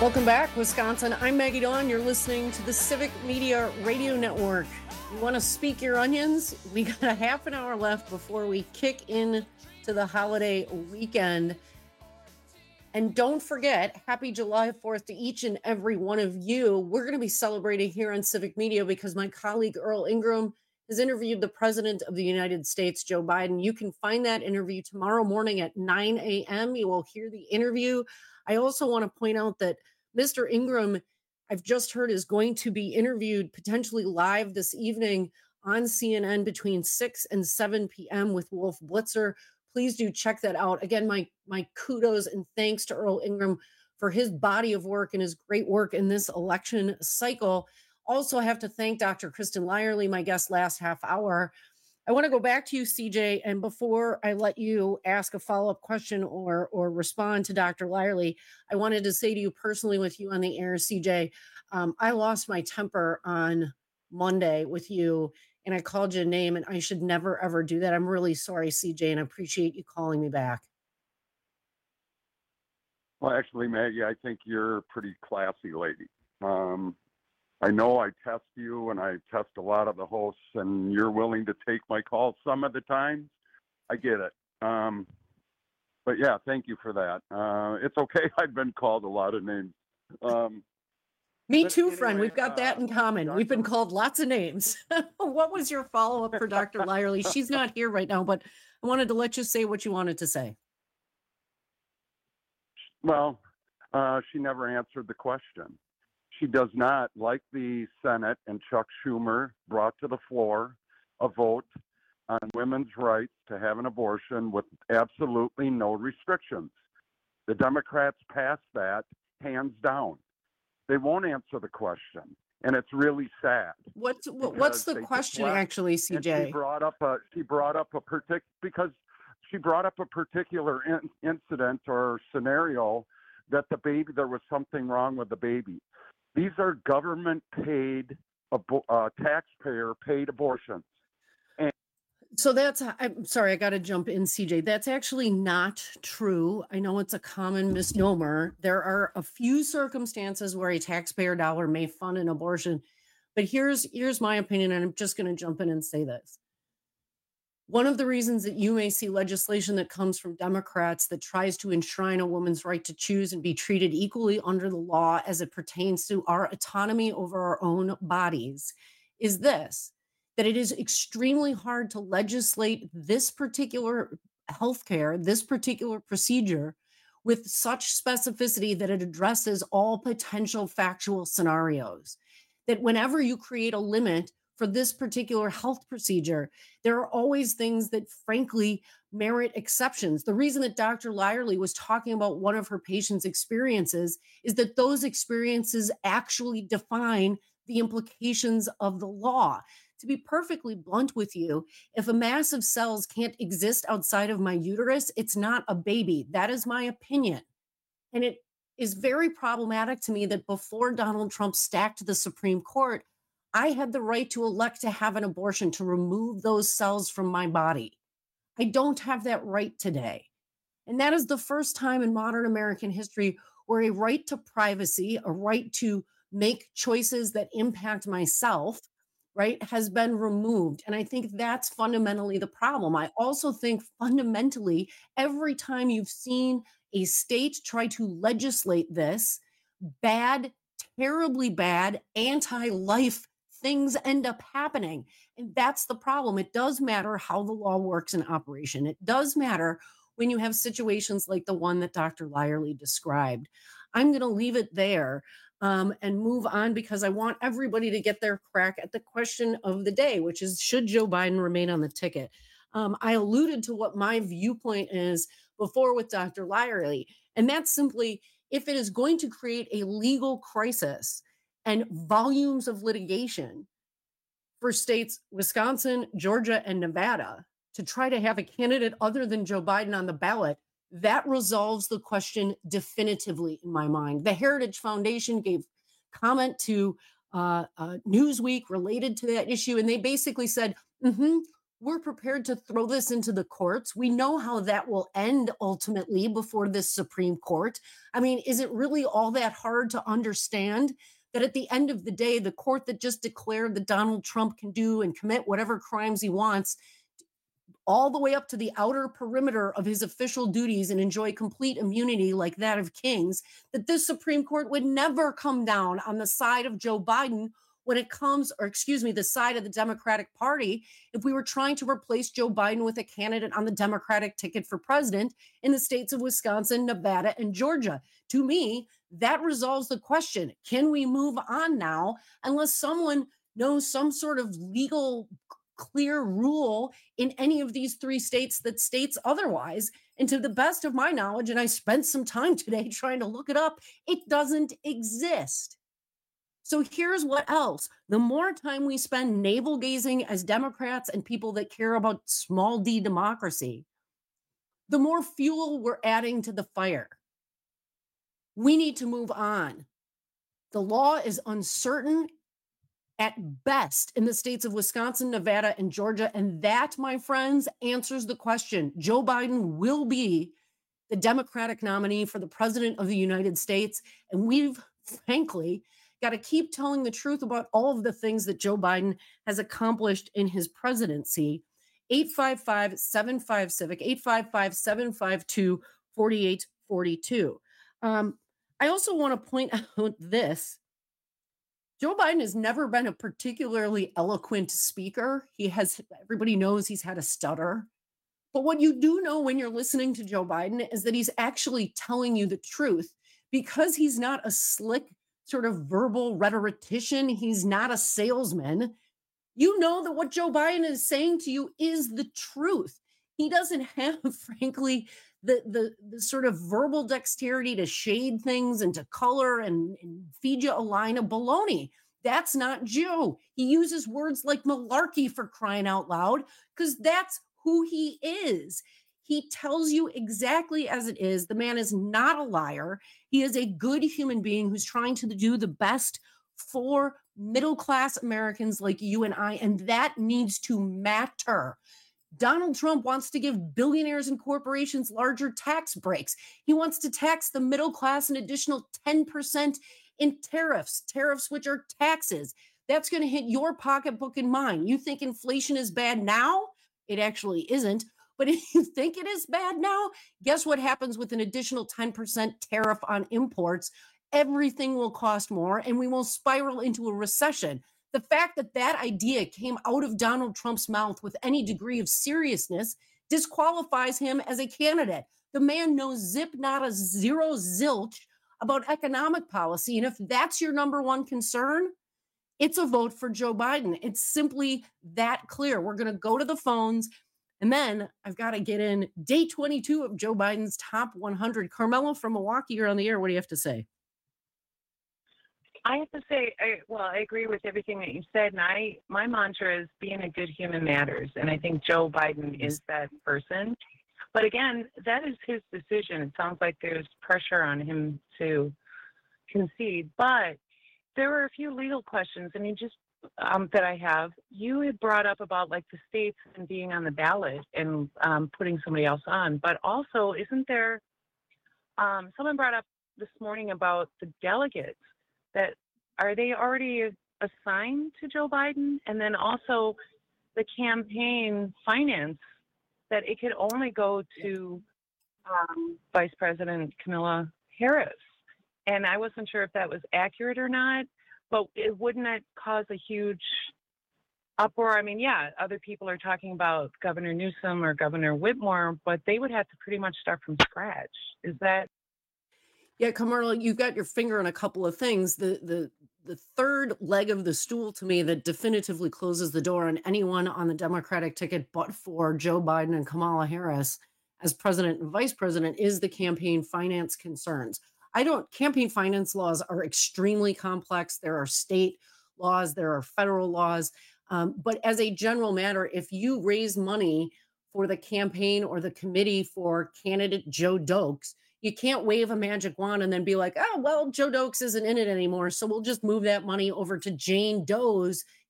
Welcome back, Wisconsin. I'm Maggie Dawn. You're listening to the Civic Media Radio Network. You want to speak your onions? We got a half an hour left before we kick in to the holiday weekend. And don't forget, happy July fourth to each and every one of you. We're going to be celebrating here on Civic Media because my colleague Earl Ingram has interviewed the President of the United States, Joe Biden. You can find that interview tomorrow morning at nine a.m. You will hear the interview. I also want to point out that Mister Ingram, I've just heard, is going to be interviewed potentially live this evening on C N N between six and seven p.m. with Wolf Blitzer. Please do check that out. Again, my, my kudos and thanks to Earl Ingram for his body of work and his great work in this election cycle. Also, I have to thank Doctor Kristen Lyerly, my guest last half hour. I want to go back to you, C J, and before I let you ask a follow-up question or or respond to Doctor Lyerly, I wanted to say to you personally with you on the air, C J, um, I lost my temper on Monday with you, and I called you a name, and I should never, ever do that. I'm really sorry, C J, and I appreciate you calling me back. Well, actually, Maggie, I think you're a pretty classy lady. Um, I know I test you and I test a lot of the hosts, and you're willing to take my calls some of the times. I get it. Um, but yeah, thank you for that. Uh, it's okay. I've been called a lot of names. Um, Me but too, anyway, friend. We've got that uh, in common. We've been called lots of names. What was your follow-up for Doctor Lyerly? She's not here right now, but I wanted to let you say what you wanted to say. Well, uh, she never answered the question. She does not, like the Senate and Chuck Schumer brought to the floor, a vote on women's rights to have an abortion with absolutely no restrictions. The Democrats passed that hands down. They won't answer the question, and it's really sad. What's what's the question, actually, C J? And she brought up a she brought up a partic because she brought up a particular in, incident or scenario that the baby there was something wrong with the baby. These are government-paid, abo- uh, taxpayer-paid abortions. And So that's, I'm sorry, I got to jump in, C J. That's actually not true. I know it's a common misnomer. There are a few circumstances where a taxpayer dollar may fund an abortion. But here's, here's my opinion, and I'm just going to jump in and say this. One of the reasons that you may see legislation that comes from Democrats that tries to enshrine a woman's right to choose and be treated equally under the law as it pertains to our autonomy over our own bodies is this, that it is extremely hard to legislate this particular healthcare, this particular procedure with such specificity that it addresses all potential factual scenarios. That whenever you create a limit for this particular health procedure, there are always things that frankly merit exceptions. The reason that Doctor Lyerly was talking about one of her patients' experiences is that those experiences actually define the implications of the law. To be perfectly blunt with you, if a mass of cells can't exist outside of my uterus, it's not a baby. That is my opinion. And it is very problematic to me that before Donald Trump stacked the Supreme Court, I had the right to elect to have an abortion, to remove those cells from my body. I don't have that right today. And that is the first time in modern American history where a right to privacy, a right to make choices that impact myself, right, has been removed. And I think that's fundamentally the problem. I also think fundamentally, every time you've seen a state try to legislate this, bad, terribly bad, anti-life things end up happening. And that's the problem. It does matter how the law works in operation. It does matter when you have situations like the one that Doctor Lyerly described. I'm going to leave it there um, and move on because I want everybody to get their crack at the question of the day, which is, should Joe Biden remain on the ticket? Um, I alluded to what my viewpoint is before with Doctor Lyerly, and that's simply, if it is going to create a legal crisis and volumes of litigation for states, Wisconsin, Georgia, and Nevada, to try to have a candidate other than Joe Biden on the ballot, that resolves the question definitively in my mind. The Heritage Foundation gave comment to uh, uh, Newsweek related to that issue, and they basically said, mm-hmm, We're prepared to throw this into the courts. We know how that will end ultimately before this Supreme Court. I mean, is it really all that hard to understand that at the end of the day, the court that just declared that Donald Trump can do and commit whatever crimes he wants, all the way up to the outer perimeter of his official duties and enjoy complete immunity like that of kings, that this Supreme Court would never come down on the side of Joe Biden when it comes, or excuse me, the side of the Democratic Party, if we were trying to replace Joe Biden with a candidate on the Democratic ticket for president in the states of Wisconsin, Nevada, and Georgia. To me, that resolves the question. Can we move on now unless someone knows some sort of legal clear rule in any of these three states that states otherwise? And to the best of my knowledge, and I spent some time today trying to look it up, it doesn't exist. So here's what else. The more time we spend navel gazing as Democrats and people that care about small d democracy, the more fuel we're adding to the fire. We need to move on. The law is uncertain at best in the states of Wisconsin, Nevada, and Georgia. And that, my friends, answers the question. Joe Biden will be the Democratic nominee for the president of the United States. And we've, frankly, got to keep telling the truth about all of the things that Joe Biden has accomplished in his presidency. eight five five, seven five, civic, eight five five, seven five two, four eight four two. Um, I also want to point out this. Joe Biden has never been a particularly eloquent speaker. He has, everybody knows he's had a stutter. But what you do know when you're listening to Joe Biden is that he's actually telling you the truth, because he's not a slick sort of verbal rhetorician. He's not a salesman. You know that what Joe Biden is saying to you is the truth. He doesn't have, frankly, the, the, the sort of verbal dexterity to shade things and to color and, and feed you a line of baloney. That's not Joe. He uses words like malarkey, for crying out loud, because that's who he is. He tells you exactly as it is. The man is not a liar. He is a good human being who's trying to do the best for middle-class Americans like you and I, and that needs to matter. Donald Trump wants to give billionaires and corporations larger tax breaks. He wants to tax the middle class an additional ten percent in tariffs, tariffs which are taxes. That's going to hit your pocketbook and mine. You think inflation is bad now? It actually isn't. But if you think it is bad now, guess what happens with an additional ten percent tariff on imports? Everything will cost more and we will spiral into a recession. The fact that that idea came out of Donald Trump's mouth with any degree of seriousness disqualifies him as a candidate. The man knows zip, not a zero zilch about economic policy. And if that's your number one concern, it's a vote for Joe Biden. It's simply that clear. We're going to go to the phones. And then I've got to get in day twenty-two of Joe Biden's top one hundred. Carmelo from Milwaukee, you're on the air. What do you have to say? I have to say, I, well, I agree with everything that you said. And I, my mantra is being a good human matters. And I think Joe Biden is that person. But again, that is his decision. It sounds like there's pressure on him to concede. But there were a few legal questions. I mean, just Um, that I have. You had brought up about like the states and being on the ballot and um, putting somebody else on, but also isn't there, um, someone brought up this morning about the delegates, that are they already assigned to Joe Biden? And then also the campaign finance, that it could only go to um, Vice President Kamala Harris. And I wasn't sure if that was accurate or not. But it wouldn't it cause a huge uproar? I mean, yeah, other people are talking about Governor Newsom or Governor Whitmore, but they would have to pretty much start from scratch. Is that? Yeah, Kamala, you've got your finger on a couple of things. The the the third leg of the stool to me that definitively closes the door on anyone on the Democratic ticket but for Joe Biden and Kamala Harris as president and vice president is the campaign finance concerns. I don't, campaign finance laws are extremely complex. There are state laws, there are federal laws. Um, but as a general matter, if you raise money for the campaign or the committee for candidate Joe Dokes, you can't wave a magic wand and then be like, oh, well, Joe Dokes isn't in it anymore, so we'll just move that money over to Jane Doe's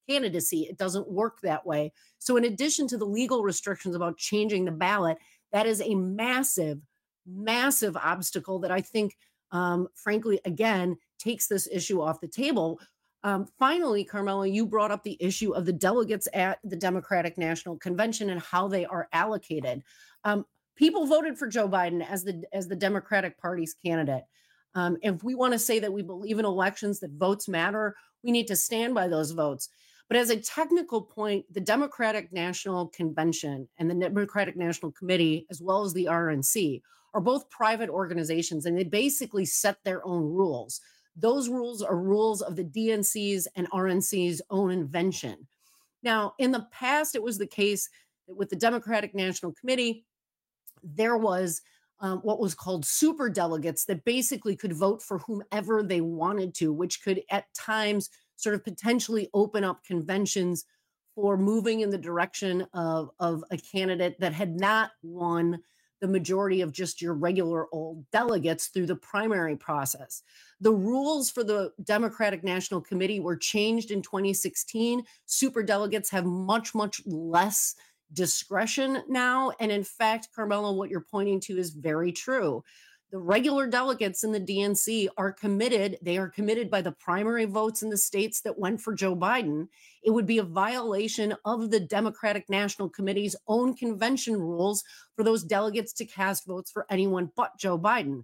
candidacy. It doesn't work that way. So in addition to the legal restrictions about changing the ballot, that is a massive, massive obstacle that I think, um, frankly, again, takes this issue off the table. Um, finally, Carmela, you brought up the issue of the delegates at the Democratic National Convention and how they are allocated. Um, people voted for Joe Biden as the as the Democratic Party's candidate. Um, if we want to say that we believe in elections, that votes matter, we need to stand by those votes. But as a technical point, the Democratic National Convention and the Democratic National Committee, as well as the R N C, are both private organizations, and they basically set their own rules. Those rules are rules of the D N C's and R N C's own invention. Now, in the past, it was the case that with the Democratic National Committee, there was um, what was called super delegates that basically could vote for whomever they wanted to, which could at times sort of potentially open up conventions for moving in the direction of, of a candidate that had not won the majority of just your regular old delegates through the primary process. The rules for the Democratic National Committee were changed in twenty sixteen. Super delegates have much, much less discretion now. And in fact, Carmela, what you're pointing to is very true. The regular delegates in the D N C are committed. They are committed by the primary votes in the states that went for Joe Biden. It would be a violation of the Democratic National Committee's own convention rules for those delegates to cast votes for anyone but Joe Biden.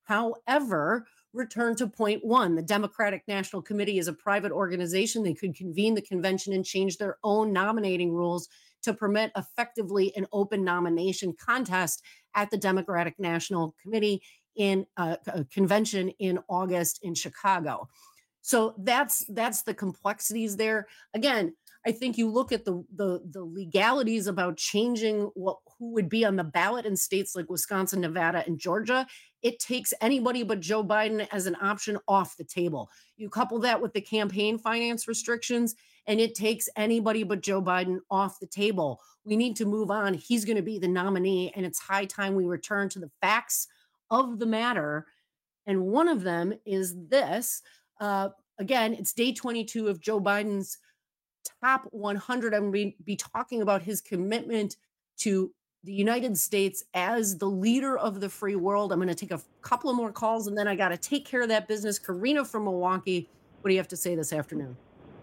However, return to point one, the Democratic National Committee is a private organization. They could convene the convention and change their own nominating rules to permit effectively an open nomination contest at the Democratic National Committee in a, a convention in August in Chicago. So that's that's the complexities there. Again, I think you look at the the, the legalities about changing what who would be on the ballot in states like Wisconsin, Nevada, and Georgia. It takes anybody but Joe Biden as an option off the table. You couple that with the campaign finance restrictions, and it takes anybody but Joe Biden off the table. We need to move on. He's going to be the nominee, and it's high time we return to the facts of the matter. And one of them is this. Uh, again, it's day twenty-two of Joe Biden's top one hundred. I'm going to be talking about his commitment to the United States as the leader of the free world. I'm going to take a couple of more calls, and then I got to take care of that business. Karina from Milwaukee, what do you have to say this afternoon?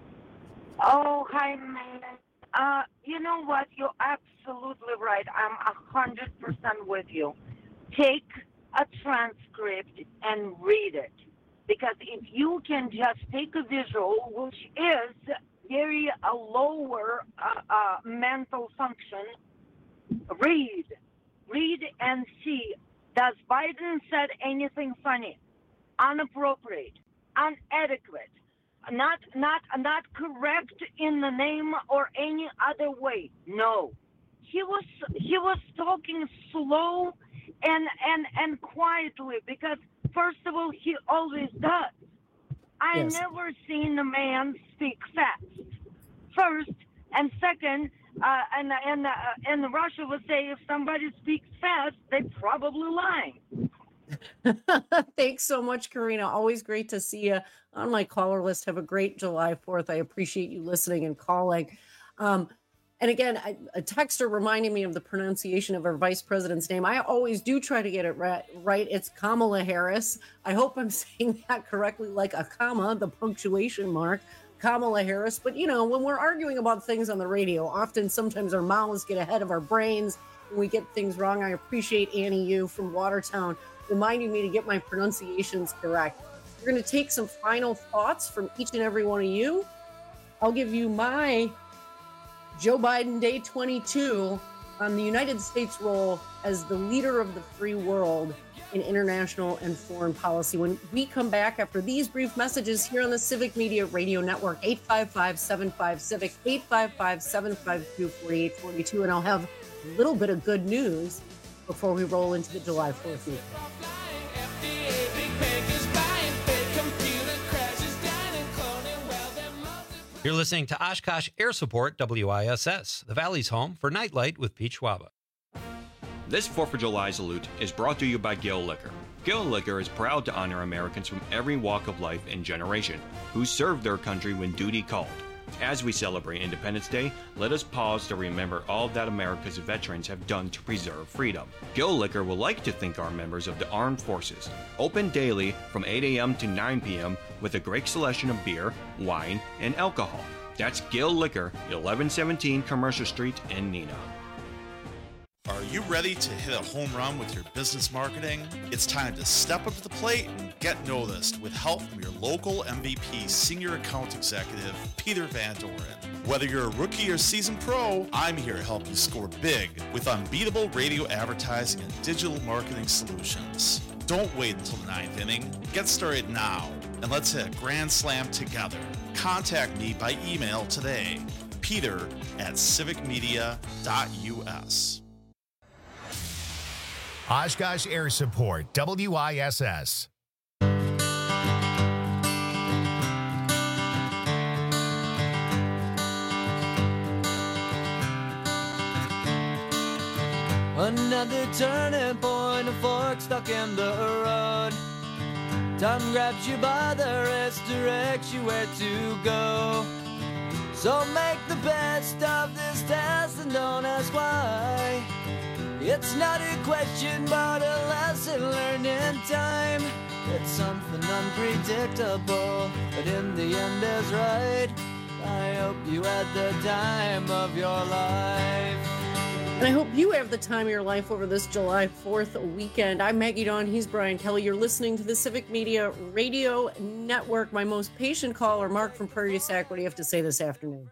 Oh, hi, man. Uh, you know what? You're absolutely right. I'm one hundred percent with you. Take a transcript and read it. Because if you can just take a visual, which is very a lower uh, uh, mental function, read. Read and see. Does Biden said anything funny, inappropriate, inadequate, not not not correct in the name or any other way? No. He was he was talking slow and and and quietly, because first of all, he always does. I Yes. never seen a man speak fast. First, and second, uh, and and uh, and Russia would say if somebody speaks fast, they probably lying. Thanks so much, Karina. Always great to see you on my caller list. Have a great July fourth. I appreciate you listening and calling. Um, and again, I, a texter reminding me of the pronunciation of our vice president's name. I always do try to get it right. right. It's Kamala Harris. I hope I'm saying that correctly, like a comma, the punctuation mark. Kamala Harris. But, you know, when we're arguing about things on the radio, often sometimes our mouths get ahead of our brains and we get things wrong. I appreciate Annie Yu from Watertown reminding me to get my pronunciations correct. We're going to take some final thoughts from each and every one of you. I'll give you my Joe Biden Day twenty-two on the United States role as the leader of the free world in international and foreign policy. When we come back after these brief messages here on the Civic Media Radio Network, eight five five, seven five, civic, eight five five, seven five two, four eight four two. And I'll have a little bit of good news before we roll into the July fourth week. You're listening to Oshkosh Air Support W I S S, the Valley's home for Nightlight with Pete Schwaba. This fourth of July salute is brought to you by Gill Liquor. Gill Liquor is proud to honor Americans from every walk of life and generation who served their country when duty called. As we celebrate Independence Day, let us pause to remember all that America's veterans have done to preserve freedom. Gill Liquor would like to thank our members of the armed forces. Open daily from eight a.m. to nine p.m. with a great selection of beer, wine, and alcohol. That's Gill Liquor, eleven seventeen Commercial Street in Neenah. Are you ready to hit a home run with your business marketing? It's time to step up to the plate and get noticed with help from your local M V P Senior Account Executive, Peter Van Doren. Whether you're a rookie or seasoned pro, I'm here to help you score big with unbeatable radio advertising and digital marketing solutions. Don't wait until the ninth inning. Get started now, and let's hit a grand slam together. Contact me by email today, peter at civic media dot u s. Oshkosh Air Support, W I S S. Another turning point, a fork stuck in the road. Time grabs you by the wrist, directs you where to go. So make the best of this test and don't ask why. It's not a question, but a lesson learned in time. It's something unpredictable, but in the end is right. I hope you had the time of your life. And I hope you have the time of your life over this July fourth weekend. I'm Maggie Dawn. He's Brian Kelly. You're listening to the Civic Media Radio Network. My most patient caller, Mark from Prairie du Sac. What do you have to say this afternoon?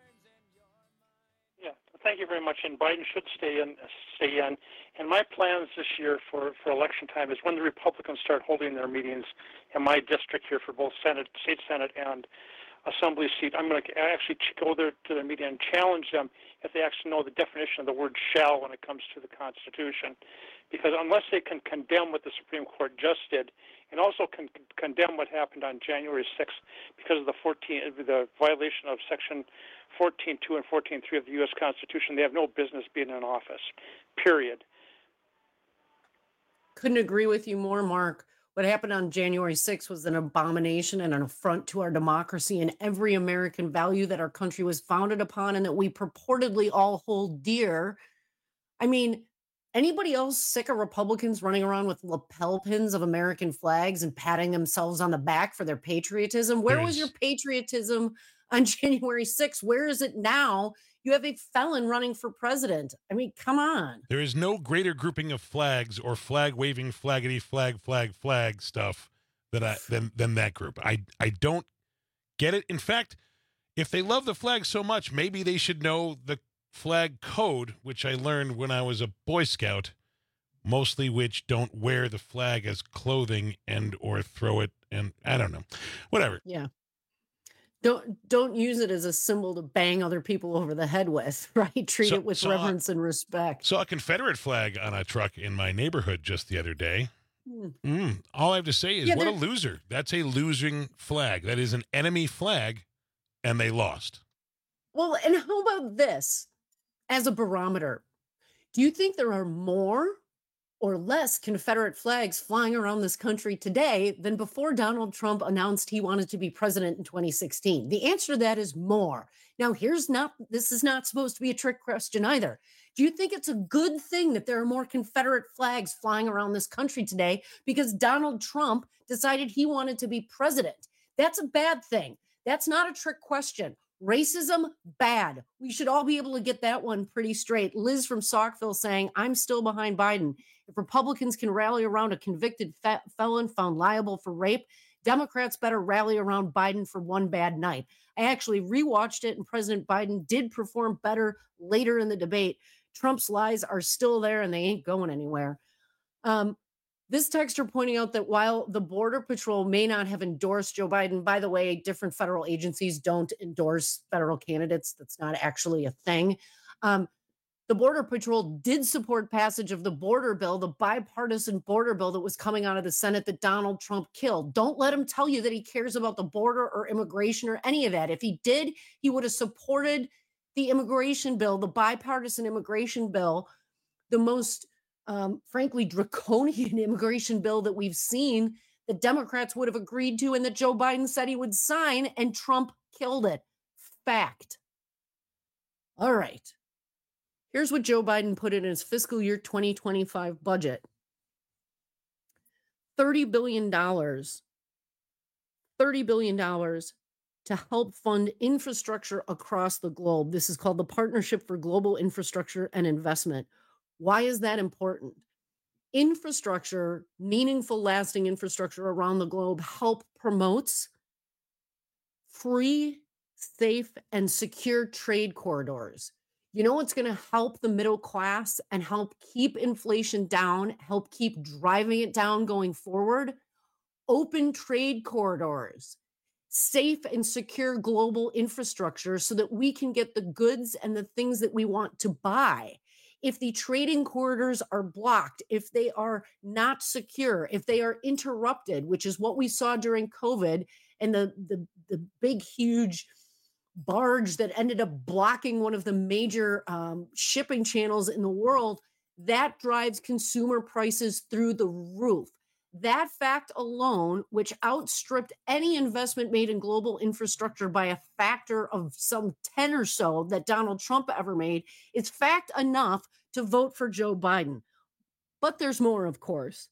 Yeah, thank you very much. And Biden should stay in. Stay in. And my plans this year for, for election time is when the Republicans start holding their meetings in my district here for both Senate, state Senate, and Assembly seat, I'm going to actually go there to their meeting and challenge them if they actually know the definition of the word shall when it comes to the Constitution. Because unless they can condemn what the Supreme Court just did and also can condemn what happened on January sixth because of the fourteen, the violation of Section fourteen two and fourteen three of the U S Constitution, they have no business being in office, period. Couldn't agree with you more, Mark. What happened on January sixth was an abomination and an affront to our democracy and every American value that our country was founded upon and that we purportedly all hold dear. I mean, anybody else sick of Republicans running around with lapel pins of American flags and patting themselves on the back for their patriotism? Where was your patriotism on January sixth? Where is it now? You have a felon running for president. I mean, come on. There is no greater grouping of flags or flag waving, flaggity, flag, flag, flag stuff that I than than that group. I I don't get it. In fact, if they love the flag so much, maybe they should know the flag code, which I learned when I was a Boy Scout, mostly which don't wear the flag as clothing and or throw it, and I don't know. Whatever. Yeah. Don't don't use it as a symbol to bang other people over the head with, right? Treat So- it with saw- reverence and respect. Saw a Confederate flag on a truck in my neighborhood just the other day. Hmm. Mm, all I have to say is, Yeah, what a they're- loser. That's a losing flag. That is an enemy flag, and they lost. Well, and how about this as a barometer? Do you think there are more or less Confederate flags flying around this country today than before Donald Trump announced he wanted to be president in twenty sixteen? The answer to that is more. Now, here's not, this is not supposed to be a trick question either. Do you think it's a good thing that there are more Confederate flags flying around this country today because Donald Trump decided he wanted to be president? That's a bad thing. That's not a trick question. Racism, bad. We should all be able to get that one pretty straight. Liz from Saukville saying, I'm still behind Biden. If Republicans can rally around a convicted fe- felon found liable for rape, Democrats better rally around Biden for one bad night. I actually rewatched it, and President Biden did perform better later in the debate. Trump's lies are still there, and they ain't going anywhere. Um, This texter pointing out that while the Border Patrol may not have endorsed Joe Biden, by the way, different federal agencies don't endorse federal candidates. That's not actually a thing. Um, the Border Patrol did support passage of the border bill, the bipartisan border bill that was coming out of the Senate that Donald Trump killed. Don't let him tell you that he cares about the border or immigration or any of that. If he did, he would have supported the immigration bill, the bipartisan immigration bill, the most Um, frankly, draconian immigration bill that we've seen that Democrats would have agreed to and that Joe Biden said he would sign, and Trump killed it. fact. All right. Here's what Joe Biden put in his fiscal year twenty twenty-five budget. thirty billion dollars. thirty billion dollars to help fund infrastructure across the globe. This is called the Partnership for Global Infrastructure and Investment. Why is that important? Infrastructure, meaningful, lasting infrastructure around the globe, help promotes free, safe, and secure trade corridors. You know what's going to help the middle class and help keep inflation down, help keep driving it down going forward? Open trade corridors, safe and secure global infrastructure so that we can get the goods and the things that we want to buy. If the trading corridors are blocked, if they are not secure, if they are interrupted, which is what we saw during COVID and the, the, the big, huge barge that ended up blocking one of the major um, shipping channels in the world, that drives consumer prices through the roof. That fact alone, which outstripped any investment made in global infrastructure by a factor of some ten or so that Donald Trump ever made, is fact enough to vote for Joe Biden. But there's more, of course.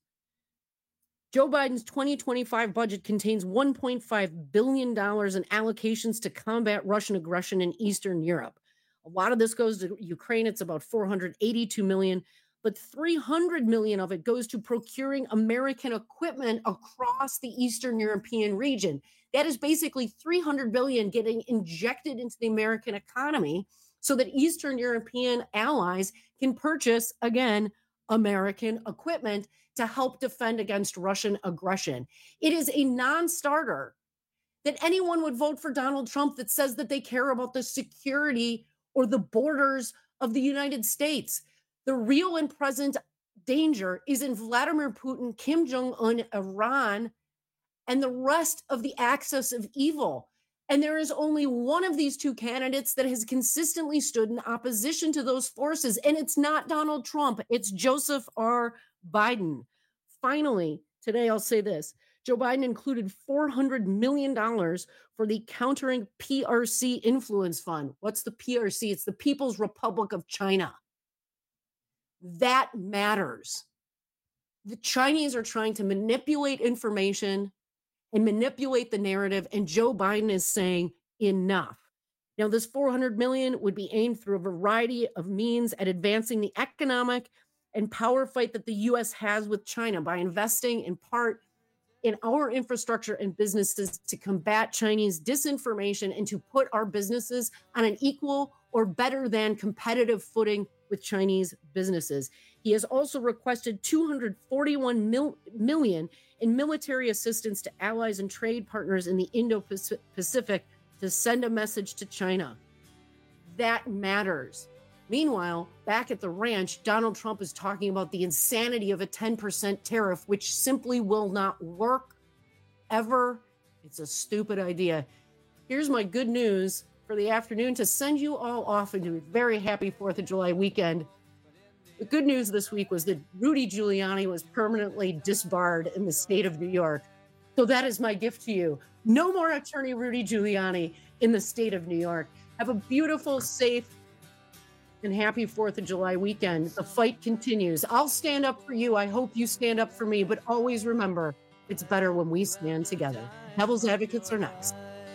Joe Biden's twenty twenty-five budget contains one point five billion dollars in allocations to combat Russian aggression in Eastern Europe. A lot of this goes to Ukraine. It's about four hundred eighty-two million dollars. But three hundred million dollars of it goes to procuring American equipment across the Eastern European region. That is basically three hundred billion dollars getting injected into the American economy so that Eastern European allies can purchase, again, American equipment to help defend against Russian aggression. It is a non-starter that anyone would vote for Donald Trump that says that they care about the security or the borders of the United States. The real and present danger is in Vladimir Putin, Kim Jong-un, Iran, and the rest of the axis of evil. And there is only one of these two candidates that has consistently stood in opposition to those forces. And it's not Donald Trump. It's Joseph R. Biden. Finally, today I'll say this. Joe Biden included four hundred million dollars for the Countering P R C Influence Fund. What's the P R C? It's the People's Republic of China. That matters. The Chinese are trying to manipulate information and manipulate the narrative, and Joe Biden is saying enough. Now, this four hundred million dollars would be aimed through a variety of means at advancing the economic and power fight that the U S has with China by investing in part in our infrastructure and businesses to combat Chinese disinformation and to put our businesses on an equal or better than competitive footing with Chinese businesses. He has also requested two hundred forty-one million dollars in military assistance to allies and trade partners in the Indo-Pacific to send a message to China. That matters. Meanwhile, back at the ranch, Donald Trump is talking about the insanity of a ten percent tariff, which simply will not work ever. It's a stupid idea. Here's my good news for the afternoon to send you all off into a very happy fourth of July weekend. The good news this week was that Rudy Giuliani was permanently disbarred in the state of New York. So that is my gift to you. No more attorney Rudy Giuliani in the state of New York. Have a beautiful, safe, and happy fourth of July weekend. The fight continues. I'll stand up for you. I hope you stand up for me, but always remember, it's better when we stand together. Devil's Advocates are next.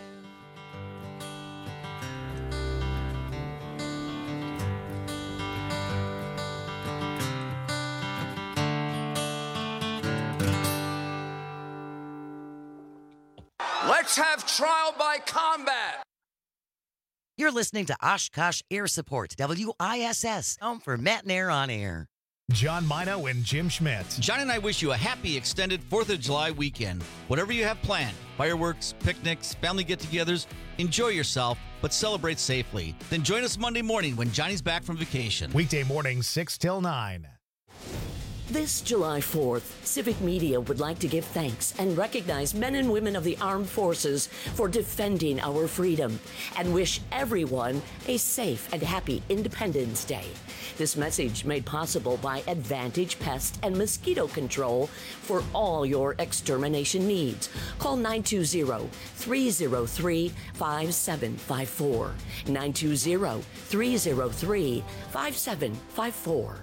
Let's have trial by combat. You're listening to Oshkosh Air Support, W I S S, home for Matt and Air on Air. John Mino and Jim Schmidt. John and I wish you a happy extended fourth of July weekend. Whatever you have planned, fireworks, picnics, family get-togethers, enjoy yourself, but celebrate safely. Then join us Monday morning when Johnny's back from vacation. Weekday mornings, six till nine. This July fourth, Civic Media would like to give thanks and recognize men and women of the armed forces for defending our freedom and wish everyone a safe and happy Independence Day. This message made possible by Advantage Pest and Mosquito Control for all your extermination needs. Call nine two zero, three zero three, five seven five four. nine two zero, three zero three, five seven five four.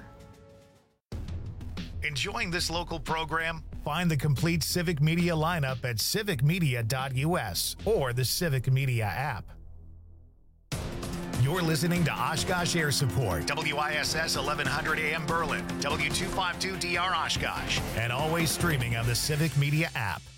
Enjoying this local program? Find the complete Civic Media lineup at civic media dot U S or the Civic Media app. You're listening to Oshkosh Air Support, W I S S eleven hundred A M Berlin, W two fifty-two D R Oshkosh, and always streaming on the Civic Media app.